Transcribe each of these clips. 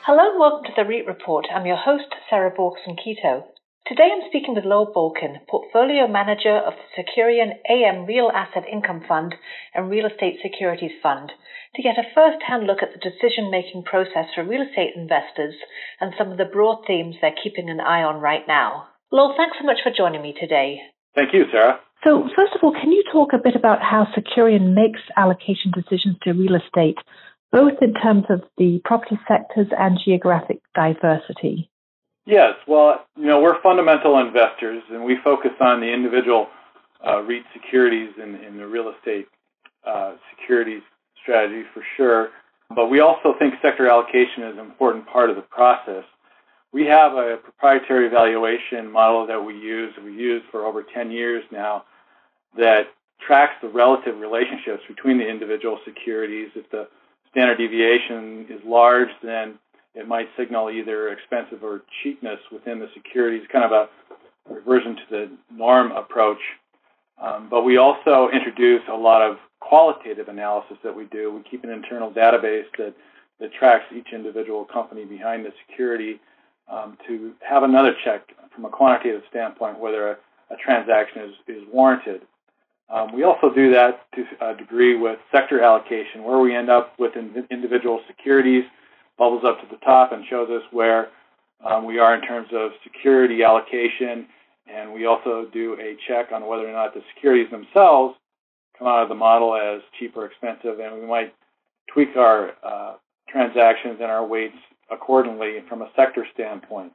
Hello and welcome to the REIT Report. I'm your host, Sarah Borkson-Keto. Today I'm speaking with Lowell Balkin, Portfolio Manager of the Securian AM Real Asset Income Fund and Real Estate Securities Fund, to get a first-hand look at the decision-making process for real estate investors and some of the broad themes they're keeping an eye on right now. Lowell, thanks so much for joining me today. Thank you, Sarah. So first of all, can you talk a bit about how Securian makes allocation decisions to real estate, both in terms of the property sectors and geographic diversity? Yes, well, we're fundamental investors, and we focus on the individual REIT securities in the real estate securities strategy for sure. But we also think sector allocation is an important part of the process. We have a proprietary valuation model that we've used for over 10 years now, that tracks the relative relationships between the individual securities. If the standard deviation is large, then it might signal either expensive or cheapness within the securities, kind of a reversion to the norm approach. But we also introduce a lot of qualitative analysis that we do. We keep an internal database that tracks each individual company behind the security to have another check from a quantitative standpoint whether a transaction is warranted. We also do that to a degree with sector allocation, where we end up with individual securities, bubbles up to the top and shows us where we are in terms of security allocation, and we also do a check on whether or not the securities themselves come out of the model as cheap or expensive, and we might tweak our transactions and our weights accordingly from a sector standpoint.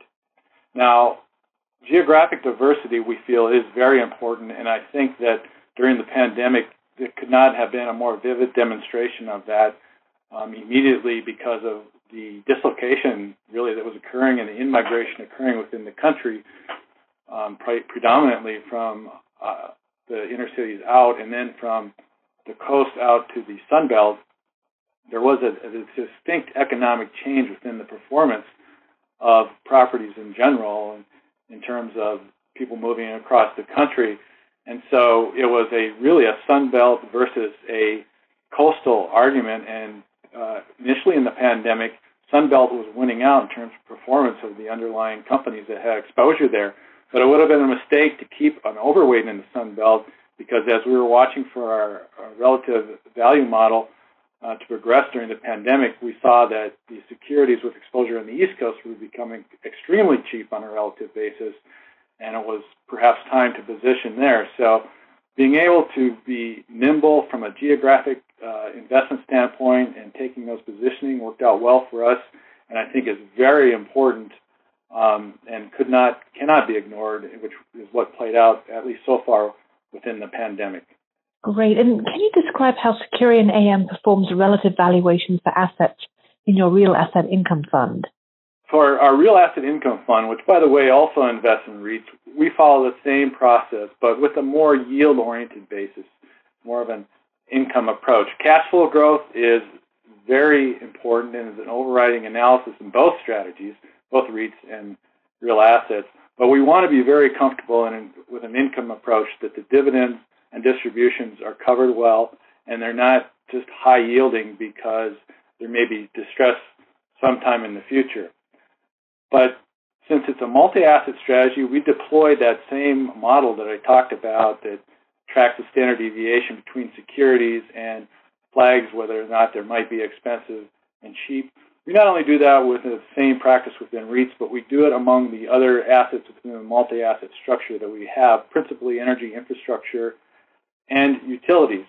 Now, geographic diversity, we feel, is very important, and I think that during the pandemic, there could not have been a more vivid demonstration of that immediately, because of the dislocation really that was occurring and the in-migration occurring within the country, predominantly from the inner cities out and then from the coast out to the Sun Belt. There was a distinct economic change within the performance of properties in general, in terms of people moving across the country. And so it was really a Sun Belt versus a coastal argument. And initially in the pandemic, Sun Belt was winning out in terms of performance of the underlying companies that had exposure there. But it would have been a mistake to keep an overweight in the Sun Belt, because as we were watching for our relative value model to progress during the pandemic, we saw that the securities with exposure on the East Coast were becoming extremely cheap on a relative basis, and it was perhaps time to position there. So being able to be nimble from a geographic investment standpoint and taking those positioning worked out well for us, and I think is very important and cannot be ignored, which is what played out, at least so far, within the pandemic. Great. And can you describe how Securian AM performs relative valuations for assets in your real asset income fund? For our real asset income fund, which, by the way, also invests in REITs, we follow the same process, but with a more yield-oriented basis, more of an income approach. Cash flow growth is very important and is an overriding analysis in both strategies, both REITs and real assets. But we want to be very comfortable with an income approach, that the dividends and distributions are covered well, and they're not just high-yielding because there may be distress sometime in the future. But since it's a multi-asset strategy, we deploy that same model that I talked about that tracks the standard deviation between securities and flags whether or not there might be expensive and cheap. We not only do that with the same practice within REITs, but we do it among the other assets within the multi-asset structure that we have, principally energy infrastructure and utilities.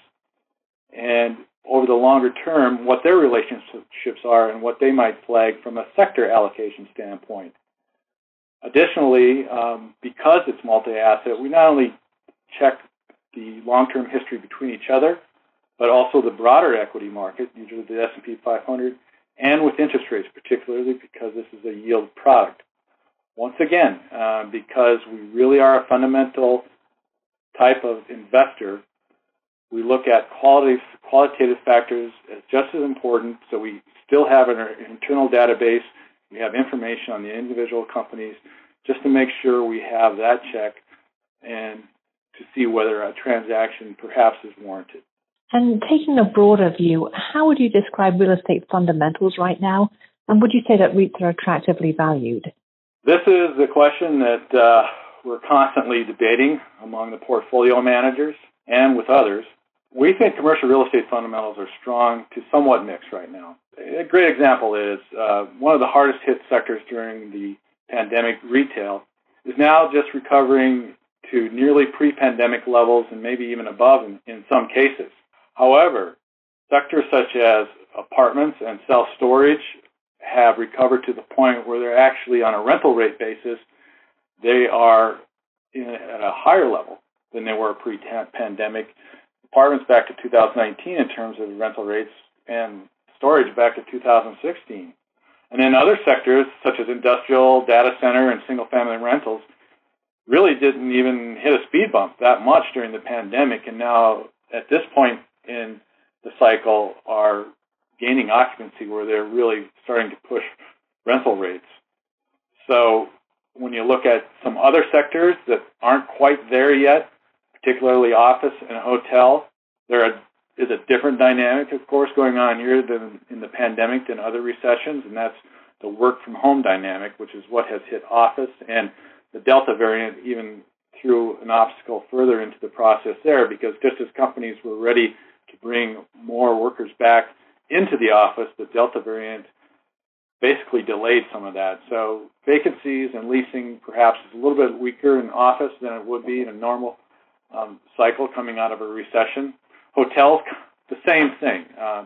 And over the longer term, what their relationships are and what they might flag from a sector allocation standpoint. Additionally, because it's multi-asset, we not only check the long-term history between each other, but also the broader equity market, usually the S&P 500, and with interest rates, particularly because this is a yield product. Once again, because we really are a fundamental type of investor, we look at qualitative factors as just as important. So we still have an internal database. We have information on the individual companies just to make sure we have that check and to see whether a transaction perhaps is warranted. And taking a broader view, how would you describe real estate fundamentals right now? And would you say that REITs are attractively valued? This is the question that we're constantly debating among the portfolio managers and with others. We think commercial real estate fundamentals are strong to somewhat mixed right now. A great example is one of the hardest hit sectors during the pandemic, retail, is now just recovering to nearly pre-pandemic levels and maybe even above in some cases. However, sectors such as apartments and self-storage have recovered to the point where they're actually on a rental rate basis, they are at a higher level than they were pre-pandemic. Apartments back to 2019 in terms of rental rates, and storage back to 2016. And then other sectors such as industrial, data center, and single-family rentals really didn't even hit a speed bump that much during the pandemic, and now at this point in the cycle are gaining occupancy where they're really starting to push rental rates. So when you look at some other sectors that aren't quite there yet, particularly office and hotel, there is a different dynamic, of course, going on here than in the pandemic than other recessions, and that's the work from home dynamic, which is what has hit office, and the Delta variant even threw an obstacle further into the process there, because just as companies were ready to bring more workers back into the office, the Delta variant basically delayed some of that. So vacancies and leasing perhaps is a little bit weaker in office than it would be in a normal cycle coming out of a recession. Hotels, the same thing.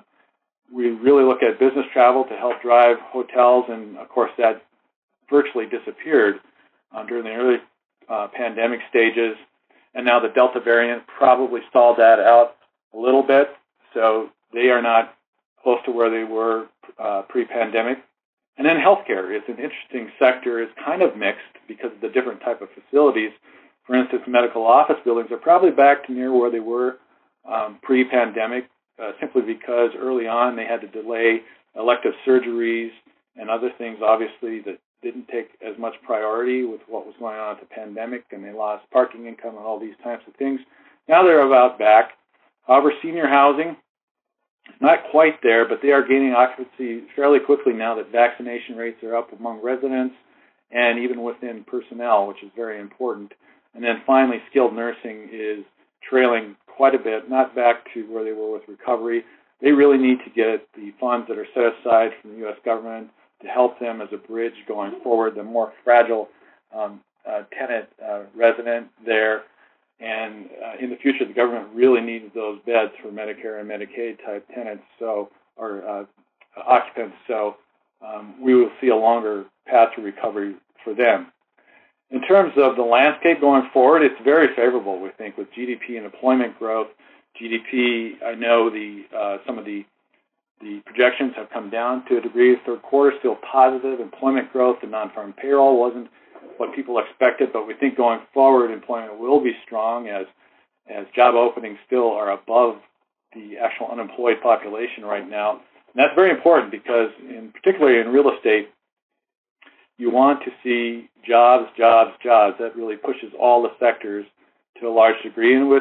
We really look at business travel to help drive hotels, and of course that virtually disappeared during the early pandemic stages. And now the Delta variant probably stalled that out a little bit, so they are not close to where they were pre-pandemic. And then healthcare is an interesting sector. It's kind of mixed because of the different type of facilities. For instance, medical office buildings are probably back to near where they were pre-pandemic, simply because early on they had to delay elective surgeries and other things, obviously, that didn't take as much priority with what was going on with the pandemic, and they lost parking income and all these types of things. Now they're about back. However, senior housing, not quite there, but they are gaining occupancy fairly quickly now that vaccination rates are up among residents and even within personnel, which is very important. And then finally, skilled nursing is trailing quite a bit, not back to where they were with recovery. They really need to get the funds that are set aside from the U.S. government to help them as a bridge going forward, the more fragile tenant resident there. And in the future, the government really needs those beds for Medicare and Medicaid type tenants, or occupants. So we will see a longer path to recovery for them. In terms of the landscape going forward, it's very favorable, we think, with GDP and employment growth. GDP, I know some of the projections have come down to a degree. Third quarter still positive. Employment growth and non-farm payroll wasn't what people expected, but we think going forward employment will be strong as job openings still are above the actual unemployed population right now. And that's very important because, particularly in real estate, you want to see jobs, jobs, jobs. That really pushes all the sectors to a large degree. And with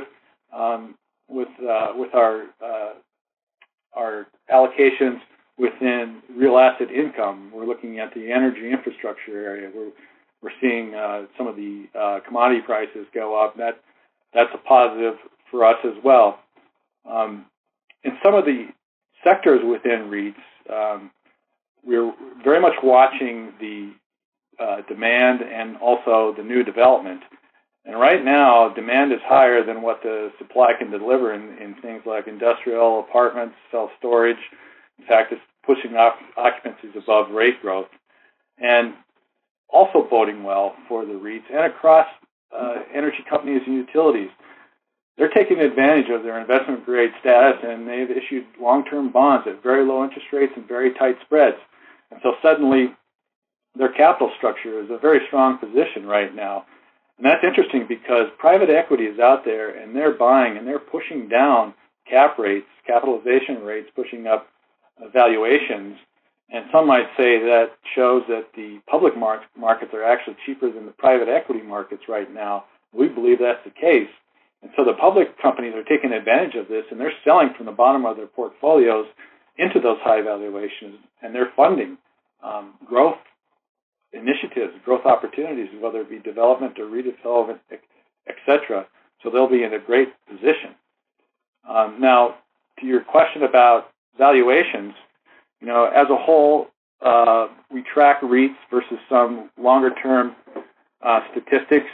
our allocations within real asset income, we're looking at the energy infrastructure area. We're seeing some of the commodity prices go up. That's a positive for us as well. In some of the sectors within REITs, we're very much watching the demand and also the new development. And right now, demand is higher than what the supply can deliver in things like industrial, apartments, self-storage. In fact, it's pushing up occupancies above rate growth, and also boding well for the REITs and across energy companies and utilities. They're taking advantage of their investment-grade status, and they've issued long-term bonds at very low interest rates and very tight spreads. And so suddenly, their capital structure is a very strong position right now. And that's interesting because private equity is out there, and they're buying, and they're pushing down cap rates, capitalization rates, pushing up valuations. And some might say that shows that the public markets are actually cheaper than the private equity markets right now. We believe that's the case. And so the public companies are taking advantage of this, and they're selling from the bottom of their portfolios into those high valuations, and they're funding growth initiatives, growth opportunities, whether it be development or redevelopment, etc. So they'll be in a great position. Now, to your question about valuations, as a whole, we track REITs versus some longer-term statistics.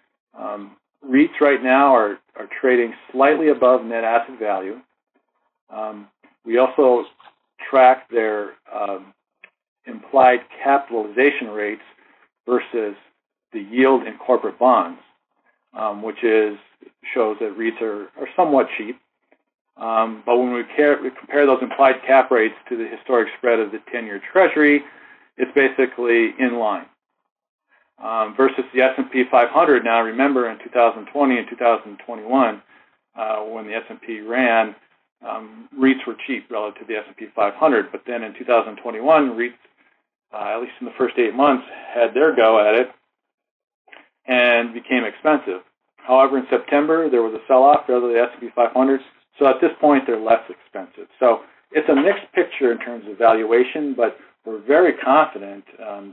REITs right now are trading slightly above net asset value. We also track their implied capitalization rates versus the yield in corporate bonds, which shows that REITs are somewhat cheap. But when we compare those implied cap rates to the historic spread of the 10-year Treasury, it's basically in line. Versus the S&P 500. Now, remember in 2020 and 2021, when the S&P ran, REITs were cheap relative to the S&P 500. But then in 2021, REITs, at least in the first 8 months, had their go at it and became expensive. However, in September, there was a sell-off relative to the S&P 500. So at this point, they're less expensive. So it's a mixed picture in terms of valuation, but we're very confident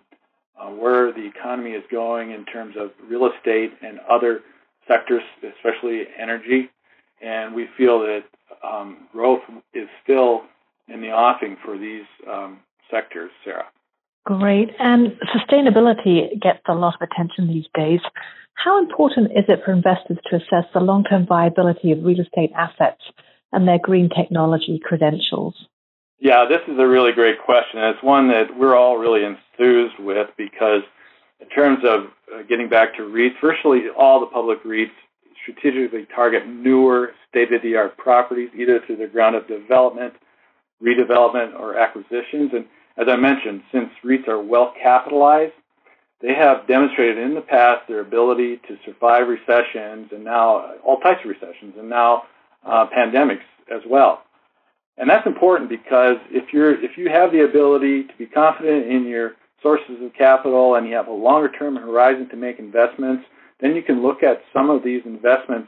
where the economy is going in terms of real estate and other sectors, especially energy. And we feel that growth is still in the offing for these sectors, Sarah. Great. And sustainability gets a lot of attention these days. How important is it for investors to assess the long-term viability of real estate assets and their green technology credentials? Yeah, this is a really great question. And it's one that we're all really enthused with because in terms of getting back to REITs, virtually all the public REITs strategically target newer state-of-the-art properties, either through their ground-up development, redevelopment, or acquisitions. And as I mentioned, since REITs are well-capitalized, they have demonstrated in the past their ability to survive recessions and now all types of recessions and now pandemics as well. And that's important because if you have the ability to be confident in your sources of capital and you have a longer-term horizon to make investments, then you can look at some of these investments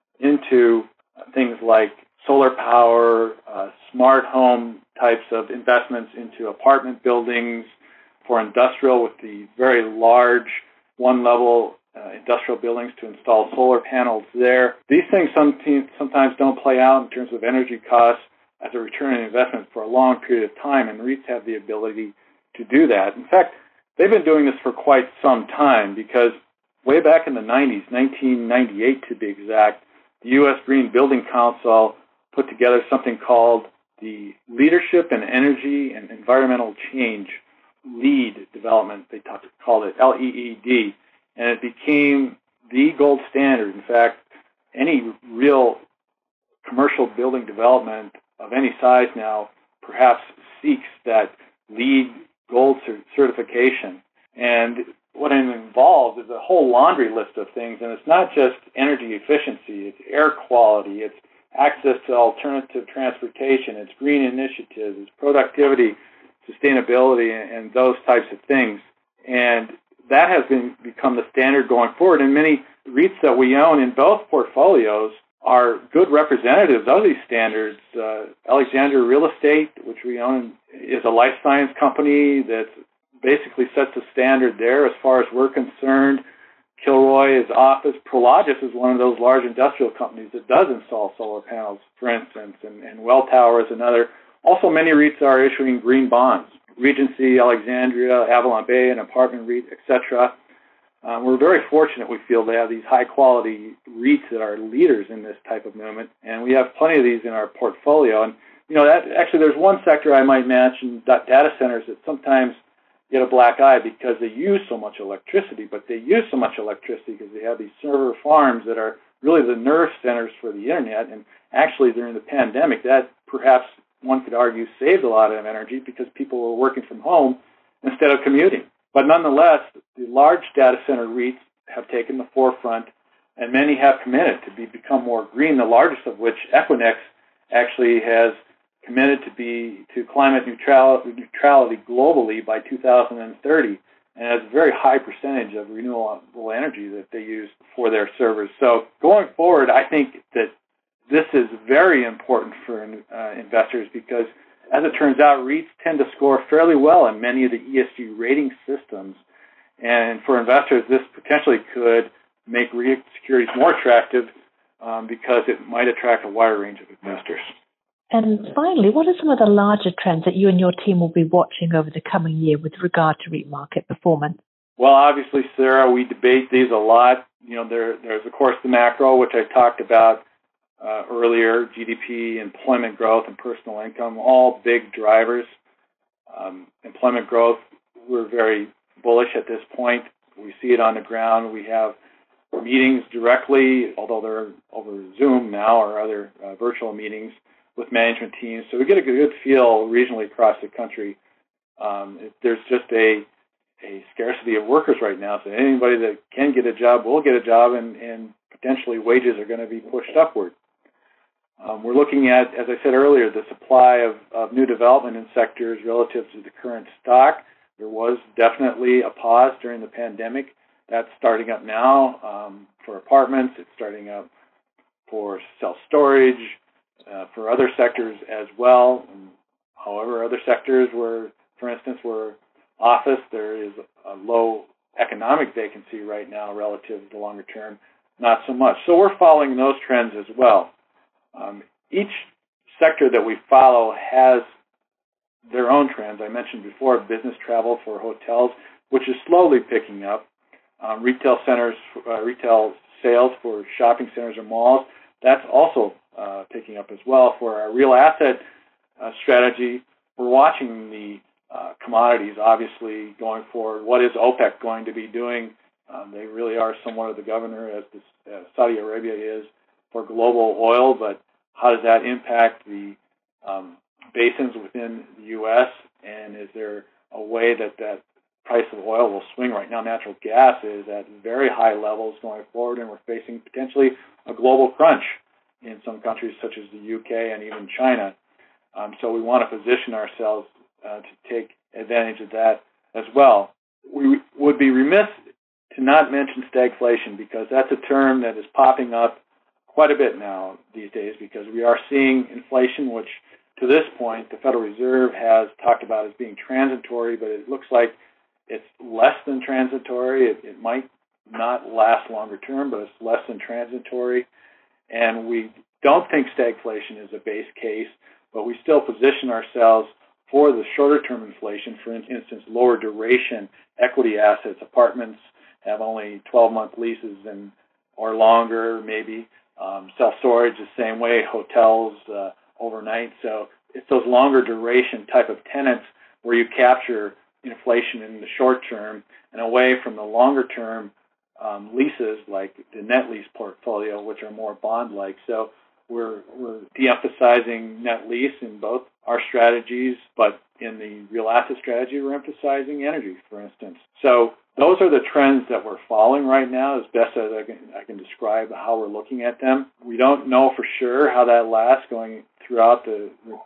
into things like solar power, smart home types of investments into apartment buildings, for industrial with the very large one-level industrial buildings to install solar panels there. These things sometimes don't play out in terms of energy costs as a return on investment for a long period of time, and REITs have the ability to do that. In fact, they've been doing this for quite some time because way back in the 90s, 1998 to be exact, the U.S. Green Building Council put together something called the Leadership in Energy and Environmental Change LEED development. They called it LEED, and it became the gold standard. In fact, any real commercial building development of any size now perhaps seeks that LEED gold certification. And what it involves is a whole laundry list of things, and it's not just energy efficiency, it's air quality, it's access to alternative transportation, it's green initiatives, it's productivity, sustainability, and those types of things. And that has become the standard going forward. And many REITs that we own in both portfolios are good representatives of these standards. Alexandria Real Estate, which we own, is a life science company that basically sets a standard there as far as we're concerned. Kilroy is office. Prologis is one of those large industrial companies that does install solar panels, for instance, and Welltower is another. Also, many REITs are issuing green bonds. Regency, Alexandria, Avalon Bay, and Apartment REIT, etc. We're very fortunate, we feel, to have these high-quality REITs that are leaders in this type of movement, and we have plenty of these in our portfolio. And, there's one sector I might mention, data centers, that sometimes get a black eye because they use so much electricity, but they use so much electricity because they have these server farms that are really the nerve centers for the internet. And actually, during the pandemic, that perhaps one could argue saved a lot of energy because people were working from home instead of commuting. But nonetheless, the large data center REITs have taken the forefront, and many have committed to become more green, the largest of which, Equinix, actually has committed to climate neutrality globally by 2030, and has a very high percentage of renewable energy that they use for their servers. So going forward, I think that this is very important for investors because as it turns out, REITs tend to score fairly well in many of the ESG rating systems. And for investors, this potentially could make REIT securities more attractive because it might attract a wider range of investors. And finally, what are some of the larger trends that you and your team will be watching over the coming year with regard to REIT market performance? Well, obviously, Sarah, we debate these a lot. There's, of course, the macro, which I talked about earlier, GDP, employment growth, and personal income, all big drivers. Employment growth, we're very bullish at this point. We see it on the ground. We have meetings directly, although they're over Zoom now or other virtual meetings with management teams. So we get a good feel regionally across the country. There's just a scarcity of workers right now. So anybody that can get a job will get a job, and potentially wages are going to be pushed upward. We're looking at, as I said earlier, the supply of new development in sectors relative to the current stock. There was definitely a pause during the pandemic. That's starting up now for apartments. It's starting up for self-storage, for other sectors as well. However, other sectors where, for instance, where office, there is a low economic vacancy right now relative to the longer term, not so much. So we're following those trends as well. Each sector that we follow has their own trends. I mentioned before business travel for hotels, which is slowly picking up. Retail sales for shopping centers or malls, that's also picking up as well. For our real asset strategy, we're watching the commodities, obviously, going forward. What is OPEC going to be doing? They really are somewhat of the governor, as Saudi Arabia is, for global oil, but how does that impact the basins within the U.S., and is there a way that price of oil will swing? Right now, natural gas is at very high levels going forward, and we're facing potentially a global crunch in some countries such as the UK and even China. So we want to position ourselves to take advantage of that as well. We would be remiss to not mention stagflation, because that's a term that is popping up quite a bit now these days, because we are seeing inflation, which to this point the Federal Reserve has talked about as being transitory, but it looks like it's less than transitory. It might not last longer term, but it's less than transitory. And we don't think stagflation is a base case, but we still position ourselves for the shorter term inflation. For instance, lower duration equity assets. Apartments have only 12-month leases or longer, maybe. Self-storage the same way, hotels overnight. So it's those longer duration type of tenants where you capture inflation in the short term and away from the longer term leases like the net lease portfolio, which are more bond-like. So we're de-emphasizing net lease in both our strategies, but in the real asset strategy, we're emphasizing energy, for instance. So those are the trends that we're following right now, as best as I can describe how we're looking at them. We don't know for sure how that lasts going throughout the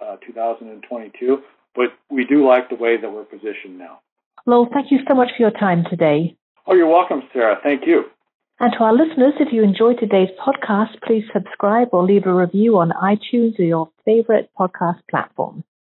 2022, but we do like the way that we're positioned now. Lowell, thank you so much for your time today. Oh, you're welcome, Sarah. Thank you. And to our listeners, if you enjoyed today's podcast, please subscribe or leave a review on iTunes or your favorite podcast platform.